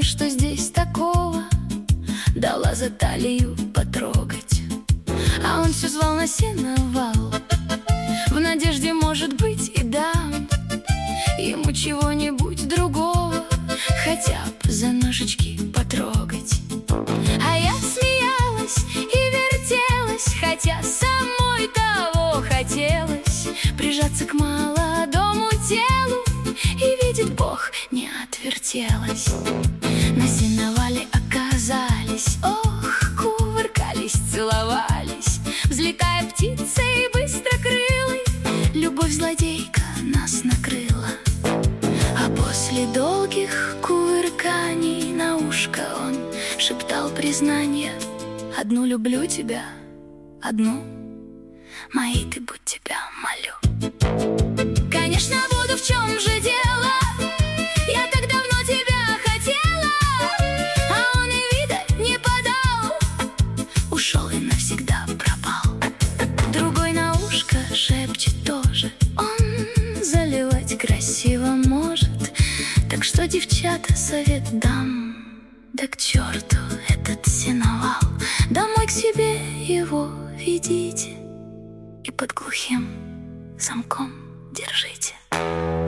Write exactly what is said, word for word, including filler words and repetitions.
знаешь, что здесь такого? Дала за талию потрогать, а он все звал на сеновал, в надежде, может быть, и дам ему чего-нибудь другого, хотя бы за ножички потрогать. А я смеялась и вертелась, хотя самой того хотелось прижаться к молодому телу, и, видит Бог, не отвертелась. На сеновале оказались, ох, кувыркались, целовались, взлетая птицей быстрокрылой. Любовь злодейка нас накрыла, а после долгих кувырканий на ушко он шептал признание: одну люблю тебя, одну, моей ты будь тебя молю. Конечно, буду, в чем же дело, я так давно тебя хотела, а он и вида не подал, ушел и навсегда пропал. Другой на ушко шепчет тоже, он заливать красиво может, так что, девчата, совет дам: да к черту этот сеновал, домой к себе его ведите и под глухим замком держите.